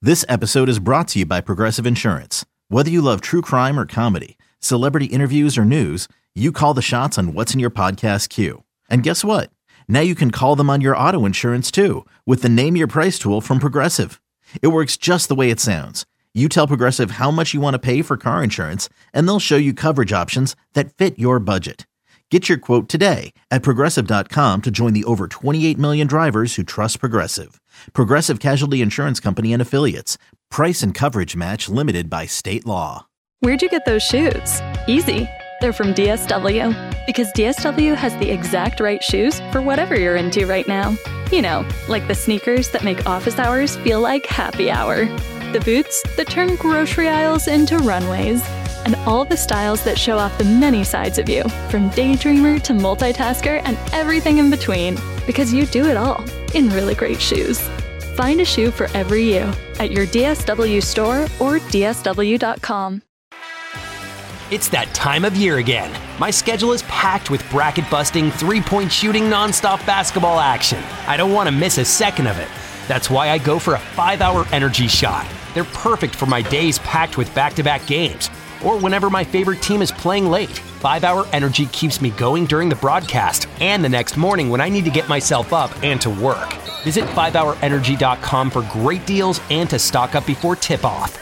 This episode is brought to you by Progressive Insurance. Whether you love true crime or comedy, celebrity interviews or news, you call the shots on what's in your podcast queue. And guess what? Now you can call them on your auto insurance too with the Name Your Price tool from Progressive. It works just the way it sounds. You tell Progressive how much you want to pay for car insurance, and they'll show you coverage options that fit your budget. Get your quote today at Progressive.com to join the over 28 million drivers who trust Progressive. Progressive Casualty Insurance Company and Affiliates. Price and coverage match limited by state law. Where'd you get those shoes? Easy. They're from DSW. Because DSW has the exact right shoes for whatever you're into right now. You know, like the sneakers that make office hours feel like happy hour. The boots that turn grocery aisles into runways. And all the styles that show off the many sides of you, from daydreamer to multitasker and everything in between. Because you do it all in really great shoes. Find a shoe for every you at your DSW store or DSW.com. It's that time of year again. My schedule is packed with bracket-busting, three-point shooting, nonstop basketball action. I don't want to miss a second of it. That's why I go for a 5-hour energy shot. They're perfect for my days packed with back-to-back games, or whenever my favorite team is playing late. 5-hour energy keeps me going during the broadcast and the next morning when I need to get myself up and to work. Visit 5hourenergy.com for great deals and to stock up before tip-off.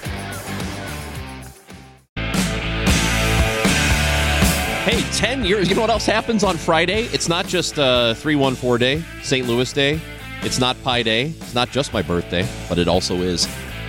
Hey, 10 years. You know what else happens on Friday? It's not just 314 Day, St. Louis Day. It's not Pi Day. It's not just my birthday, but it also is.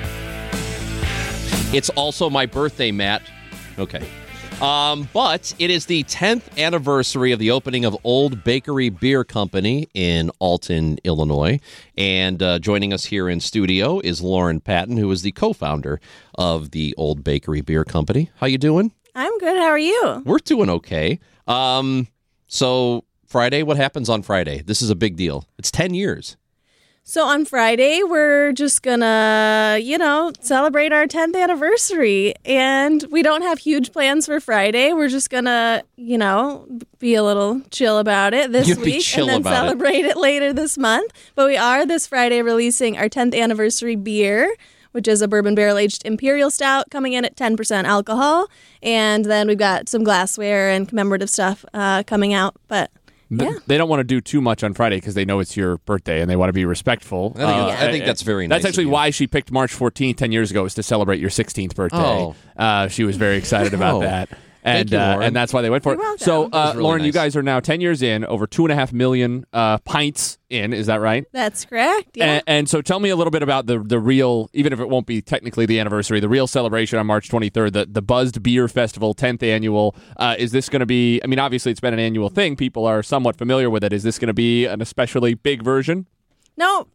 It's also my birthday, Matt. Okay. But it is the 10th anniversary of the opening of Old Bakery Beer Company in Alton, Illinois. And joining us here in studio is Lauren Patton, who is the co-founder of the Old Bakery Beer Company. How you doing? I'm good. How are you? We're doing okay. So Friday, what happens on Friday? This is a big deal. It's 10 years. So on Friday, we're just gonna, celebrate our 10th anniversary. And we don't have huge plans for Friday. We're just gonna, be a little chill about it this week and then celebrate it later this month. But we are this Friday releasing our 10th anniversary beer, which is a bourbon barrel-aged imperial stout coming in at 10% alcohol. And then we've got some glassware and commemorative stuff coming out. But yeah. They don't want to do too much on Friday because they know it's your birthday and they want to be respectful. I think that's very nice. That's actually why she picked March 14th 10 years ago, is to celebrate your 16th birthday. Oh. She was very excited about that. And, Thank you, Lauren. And that's why they went for it. So, really Lauren, nice. You guys are now 10 years in, over 2.5 million pints in. Is that right? That's correct. Yeah. And so tell me a little bit about the real, even if it won't be technically the anniversary, the real celebration on March 23rd, the Buzzed Beer Festival, 10th annual. Is this going to be, obviously it's been an annual thing. People are somewhat familiar with it. Is this going to be an especially big version? No.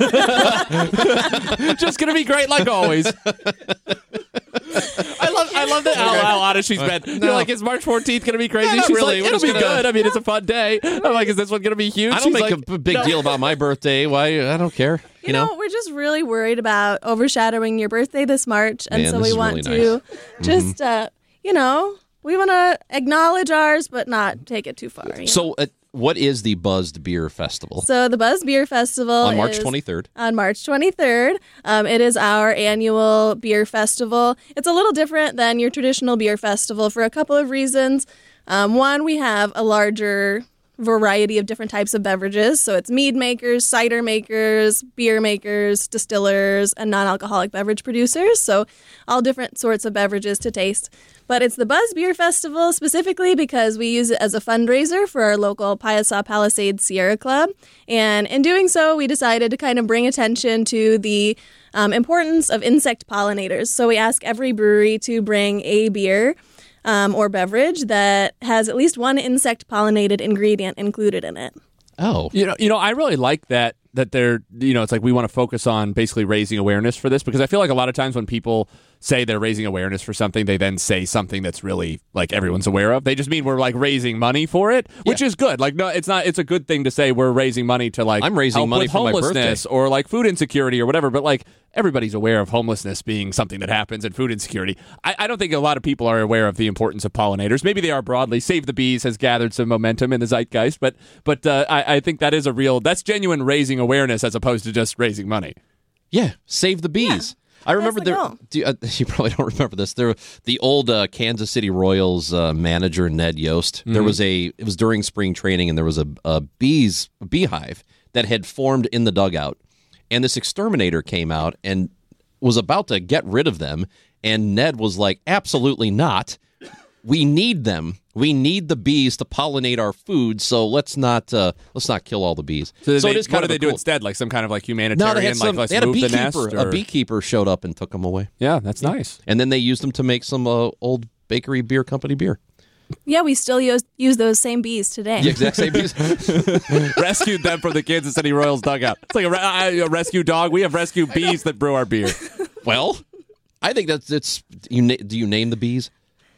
Just going to be great like always. I love that how honest she's been. You're like, is March 14th going to be crazy? She's really. like, it'll be good. It's a fun day. I'm like, is this one going to be huge? I don't make a big deal about my birthday. Why? I don't care. You know, we're just really worried about overshadowing your birthday this March. And so we want to just, we want to acknowledge ours, but not take it too far. So what is the Buzzed Beer Festival? So the Buzzed Beer Festival on March 23rd. On March 23rd. It is our annual beer festival. It's a little different than your traditional beer festival for a couple of reasons. One, we have a larger variety of different types of beverages. So it's mead makers, cider makers, beer makers, distillers, and non-alcoholic beverage producers. So all different sorts of beverages to taste. But it's the Buzz Beer Festival specifically because we use it as a fundraiser for our local Piasa Palisades Sierra Club. And in doing so, we decided to kind of bring attention to the importance of insect pollinators. So we ask every brewery to bring a beer or beverage that has at least one insect-pollinated ingredient included in it. Oh. I really like that they're, it's like we want to focus on basically raising awareness for this, because I feel like a lot of times when people say they're raising awareness for something, they then say something that's really like everyone's aware of. They just mean we're like raising money for it, which is good. Like, no, it's not. It's a good thing to say we're raising money to like I'm raising help money with for my homelessness birthday. or like food insecurity or whatever. But like everybody's aware of homelessness being something that happens and food insecurity. I don't think a lot of people are aware of the importance of pollinators. Maybe they are broadly. Save the Bees has gathered some momentum in the zeitgeist, but I think that is that's genuine raising awareness as opposed to just raising money. Yeah, save the bees. I remember Go. you probably don't remember this. The old Kansas City Royals manager, Ned Yost. Mm-hmm. It was during spring training, and there was a beehive that had formed in the dugout. And this exterminator came out and was about to get rid of them. And Ned was like, absolutely not. We need them. We need the bees to pollinate our food. So let's not kill all the bees. So it is what kind do of they do instead? Like some kind of like humanitarian, no, they had let's a move the beekeeper. nest? A beekeeper showed up and took them away. Yeah, that's nice. And then they used them to make some Old Bakery Beer Company beer. Yeah, we still use those same bees today. The exact same bees. Rescued them from the Kansas City Royals dugout. It's like a rescue dog. We have rescue bees that brew our beer. Well, I think it's. Do you name the bees?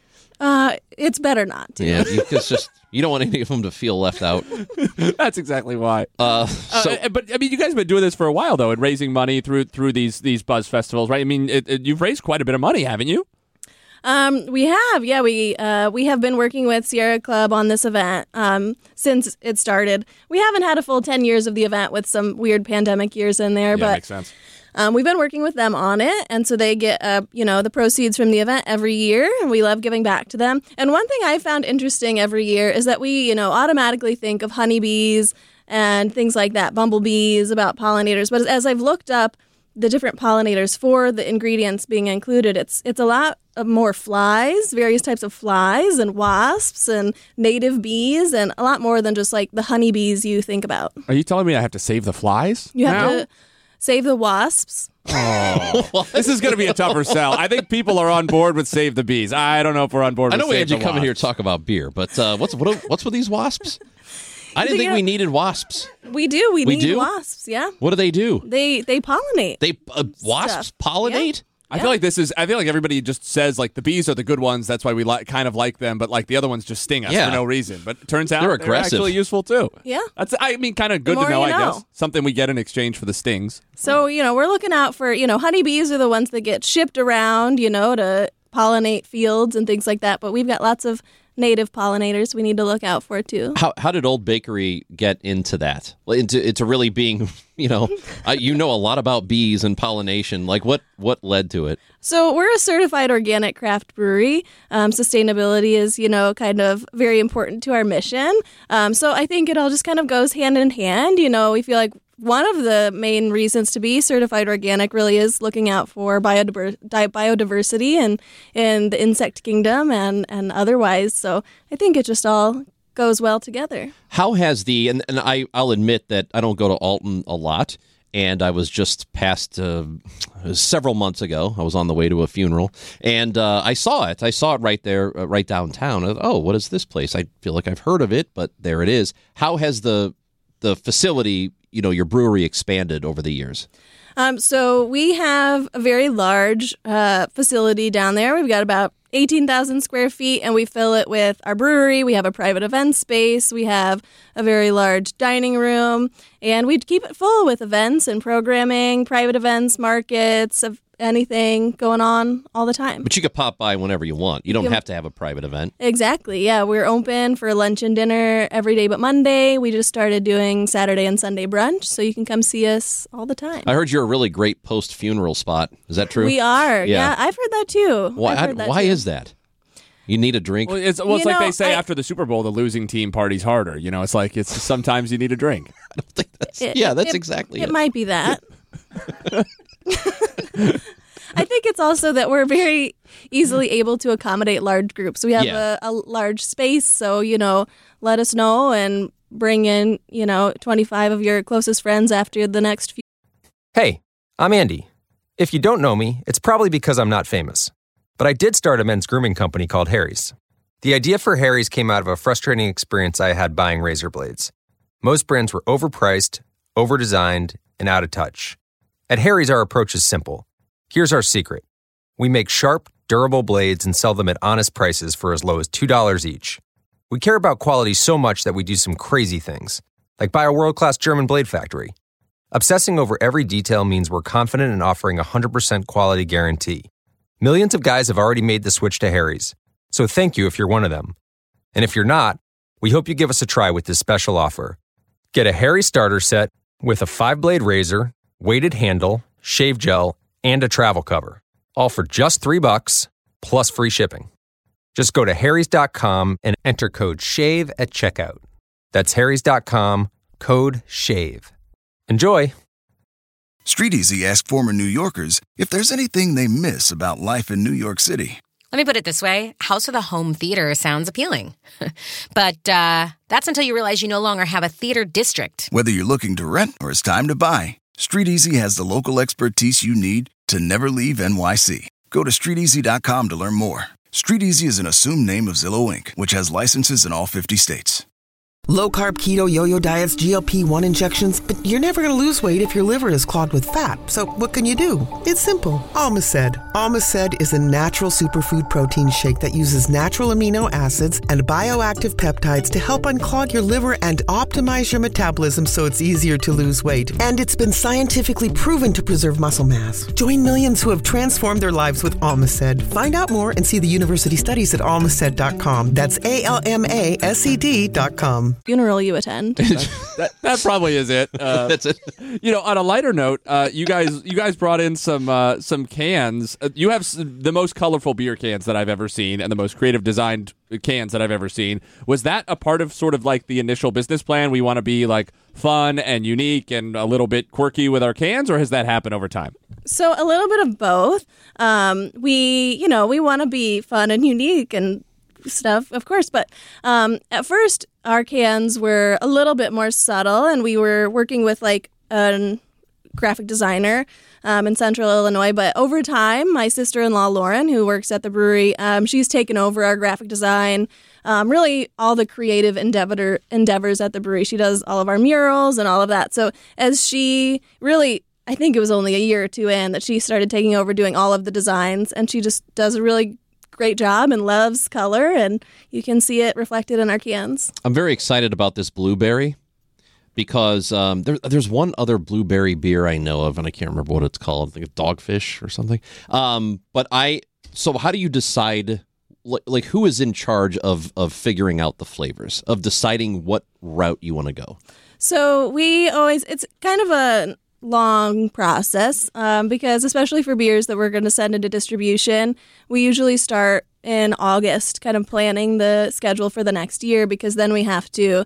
It's better not to. Yeah, you don't want any of them to feel left out. That's exactly why. But But I mean, you guys have been doing this for a while, though, and raising money through these buzz festivals, right? I mean, you've raised quite a bit of money, haven't you? We have, yeah. We have been working with Sierra Club on this event since it started. We haven't had a full 10 years of the event with some weird pandemic years in there, but makes sense. We've been working with them on it, and so they get the proceeds from the event every year, and we love giving back to them. And one thing I found interesting every year is that we automatically think of honeybees and things like that, bumblebees, about pollinators. But as I've looked up the different pollinators for the ingredients being included, it's a lot of more flies, various types of flies and wasps and native bees, and a lot more than just like the honeybees you think about. Are you telling me I have to save the flies? You have now? to save the wasps. Oh, this is going to be a tougher sell. I think people are on board with Save the Bees. I don't know if we're on board I with know we Save had you the come in here to Wasps. talk about beer, but what's with these wasps? I didn't think we needed wasps. We do. We need do? wasps. Yeah. What do they do? They pollinate. They wasps Stuff. pollinate? I feel like everybody just says like the bees are the good ones. That's why we kind of like them, but like the other ones just sting us Yeah. for no reason. But it turns out They're aggressive. actually useful too. Yeah. That's kind of good more to know. you I know. guess something we get in exchange for the stings. So, we're looking out for, honeybees are the ones that get shipped around, to pollinate fields and things like that. But we've got lots of native pollinators we need to look out for too. How did Old Bakery get into that? Into really being, you know a lot about bees and pollination. Like what led to it? So we're a certified organic craft brewery. Sustainability is, kind of very important to our mission. So I think it all just kind of goes hand in hand. We feel like one of the main reasons to be certified organic really is looking out for biodiversity and in the insect kingdom and otherwise. So I think it just all goes well together. How has and I'll admit that I don't go to Alton a lot, and I was just past several months ago. I was on the way to a funeral, and I saw it. I saw it right there, right downtown. What is this place? I feel like I've heard of it, but there it is. How has the facility, your brewery, expanded over the years? So we have a very large facility down there. We've got about 18,000 square feet, and we fill it with our brewery. We have a private event space. We have a very large dining room, and we keep it full with events and programming, private events, markets, of anything going on all the time. But you could pop by whenever you want. You don't have to have a private event. Exactly. Yeah, we're open for lunch and dinner every day but Monday. We just started doing Saturday and Sunday brunch, so you can come see us all the time. I heard you're a really great post-funeral spot. Is that true? We are. Yeah, I've heard that too. Why is that? You need a drink? Well, it's like they say after the Super Bowl, the losing team parties harder. It's sometimes you need a drink. I don't think that's exactly it. It might be that. I think it's also that we're very easily able to accommodate large groups. We have a large space, so, let us know and bring in, 25 of your closest friends after the next few. Hey, I'm Andy. If you don't know me, it's probably because I'm not famous. But I did start a men's grooming company called Harry's. The idea for Harry's came out of a frustrating experience I had buying razor blades. Most brands were overpriced, overdesigned, and out of touch. At Harry's, our approach is simple. Here's our secret. We make sharp, durable blades and sell them at honest prices for as low as $2 each. We care about quality so much that we do some crazy things, like buy a world-class German blade factory. Obsessing over every detail means we're confident in offering a 100% quality guarantee. Millions of guys have already made the switch to Harry's, so thank you if you're one of them. And if you're not, we hope you give us a try with this special offer. Get a Harry starter set with a 5-blade razor, weighted handle, shave gel, and a travel cover. All for just $3 plus free shipping. Just go to harrys.com and enter code SHAVE at checkout. That's harrys.com, code SHAVE. Enjoy! Street Easy asked former New Yorkers if there's anything they miss about life in New York City. Let me put it this way. House with a home theater sounds appealing. But that's until you realize you no longer have a theater district. Whether you're looking to rent or it's time to buy, Street Easy has the local expertise you need to never leave NYC. Go to StreetEasy.com to learn more. Street Easy is an assumed name of Zillow Inc., which has licenses in all 50 states. Low-carb, keto, yo-yo diets, GLP-1 injections, but you're never going to lose weight if your liver is clogged with fat. So what can you do? It's simple. Almaced. Almaced is a natural superfood protein shake that uses natural amino acids and bioactive peptides to help unclog your liver and optimize your metabolism so it's easier to lose weight. And it's been scientifically proven to preserve muscle mass. Join millions who have transformed their lives with Almaced. Find out more and see the university studies at almaced.com. That's ALMASED.com. Funeral you attend. That probably is it. That's it. On a lighter note, you guys brought in some cans. You have the most colorful beer cans that I've ever seen, and the most creative designed cans that I've ever seen. Was that a part of sort of like the initial business plan? We want to be like fun and unique and a little bit quirky with our cans, or has that happened over time? So a little bit of both. We want to be fun and unique and stuff, of course, but at first our cans were a little bit more subtle, and we were working with like a graphic designer in Central Illinois. But over time, my sister-in-law Lauren, who works at the brewery, she's taken over our graphic design, really all the creative endeavors at the brewery. She does all of our murals and all of that. So as she really, I think it was only a year or two in that she started taking over doing all of the designs, and she just does a really great job and loves color, and you can see it reflected in our cans. I'm very excited about this blueberry because there's one other blueberry beer I know of, and I can't remember what it's called. I think it's Dogfish or something. So how do you decide, like who is in charge of figuring out the flavors, of deciding what route you want to go? So it's kind of a long process because especially for beers that we're going to send into distribution, we usually start in August kind of planning the schedule for the next year, because then we have to,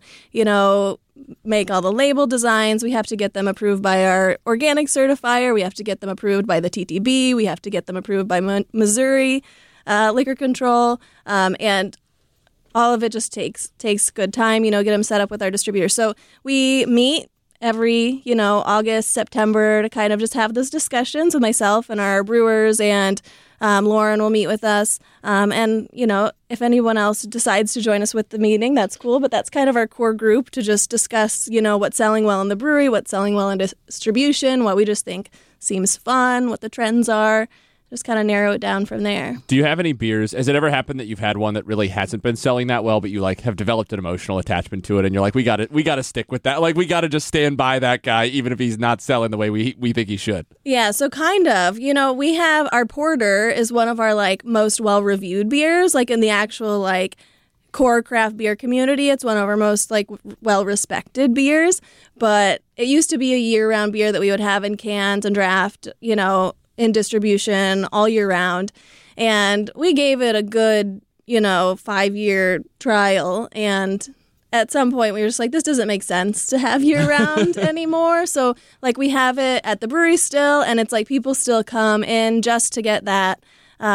make all the label designs. We have to get them approved by our organic certifier. We have to get them approved by the TTB. We have to get them approved by Missouri Liquor Control. And all of it just takes good time, get them set up with our distributor. So we meet every, August, September to kind of just have those discussions with myself and our brewers, and Lauren will meet with us. And, if anyone else decides to join us with the meeting, that's cool. But that's kind of our core group to just discuss, what's selling well in the brewery, what's selling well in distribution, what we just think seems fun, what the trends are. Just kind of narrow it down from there. Do you have any beers? Has it ever happened that you've had one that really hasn't been selling that well, but you have developed an emotional attachment to it, and you're like, we got to stick with that. Like, we got to just stand by that guy, even if he's not selling the way we think he should. Yeah, so kind of. We have our porter is one of our most well-reviewed beers, in the actual core craft beer community. It's one of our most well-respected beers, but it used to be a year-round beer that we would have in cans and draft, in distribution all year round. And we gave it a good, 5-year trial. And at some point we were just like, this doesn't make sense to have year round anymore. So we have it at the brewery still, and it's people still come in just to get that.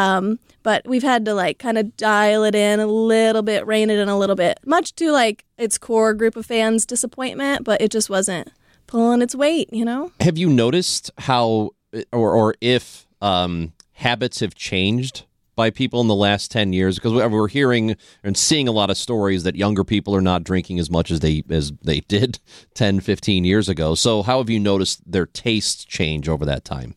But we've had to kind of dial it in a little bit, rein it in a little bit, much to its core group of fans' disappointment, but it just wasn't pulling its weight, Have you noticed how or if habits have changed by people in the last 10 years? Because we're hearing and seeing a lot of stories that younger people are not drinking as much as they did 10, 15 years ago. So how have you noticed their tastes change over that time?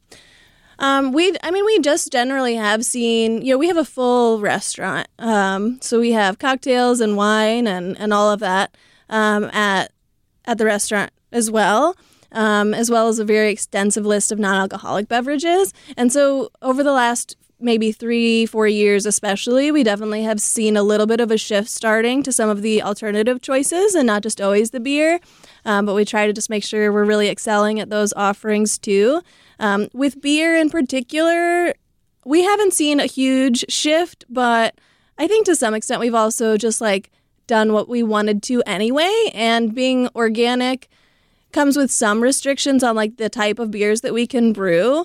We just generally have seen, we have a full restaurant. So we have cocktails and wine and all of that at the restaurant as well as a very extensive list of non-alcoholic beverages. And so over the last maybe 3-4 years especially, we definitely have seen a little bit of a shift starting to some of the alternative choices and not just always the beer. But we try to just make sure we're really excelling at those offerings too. With beer in particular, we haven't seen a huge shift, but I think to some extent we've also just like done what we wanted to anyway. And being organic comes with some restrictions on like the type of beers that we can brew.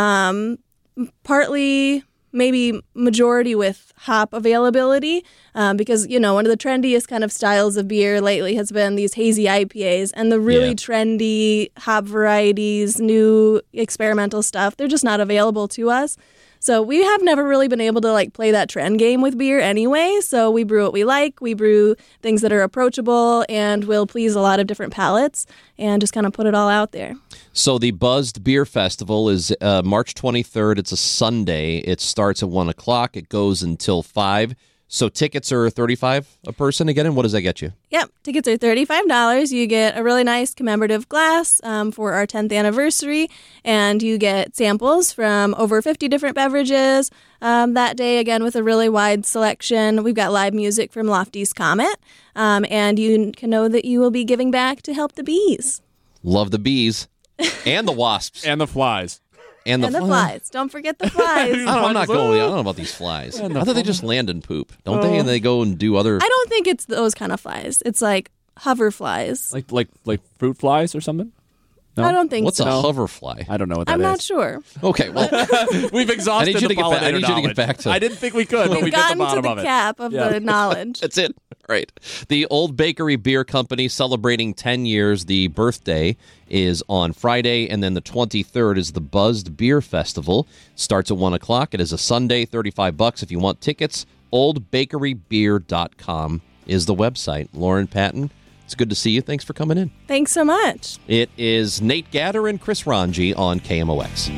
Partly, maybe majority with hop availability, because, you know, one of the trendiest kind of styles of beer lately has been these hazy IPAs, and the really trendy hop varieties, new experimental stuff, they're just not available to us. So we have never really been able to like play that trend game with beer anyway. So we brew what we like. We brew things that are approachable and will please a lot of different palates, and just kind of put it all out there. So the Buzzed Beer Festival is March 23rd. It's a Sunday. It starts at 1 o'clock. It goes until 5. So tickets are $35 a person again, and what does that get you? Yep, tickets are $35. You get a really nice commemorative glass for our 10th anniversary, and you get samples from over 50 different beverages that day, again, with a really wide selection. We've got live music from Lofty's Comet, and you can know that you will be giving back to help the bees. Love the bees and the wasps. And the flies. And the flies. Don't forget the flies. I'm not going. I don't know about these flies. I thought they just land and poop, don't they? And they go and do other. I don't think it's those kind of flies. It's like hover flies. Like fruit flies or something? No? I don't think What's so. a hoverfly? I don't know what that I'm is. not sure. Okay, well, we've exhausted the pollinator I need you to knowledge. get back to. I didn't think we could, but we We've get the gotten to bottom the of it. cap of the knowledge. That's it. Right. The Old Bakery Beer Company celebrating 10 years. The birthday is on Friday, and then the 23rd is the Buzzed Beer Festival. Starts at 1 o'clock. It is a Sunday, $35 if you want tickets. oldbakerybeer.com is the website. Lauren Patton, it's good to see you. Thanks for coming in. Thanks so much. It is Nate Gatter and Chris Ranji on KMOX.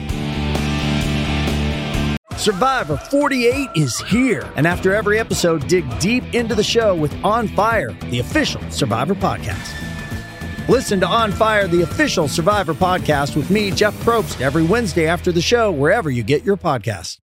Survivor 48 is here. And after every episode, dig deep into the show with On Fire, the official Survivor podcast. Listen to On Fire, the official Survivor podcast with me, Jeff Probst, every Wednesday after the show, wherever you get your podcasts.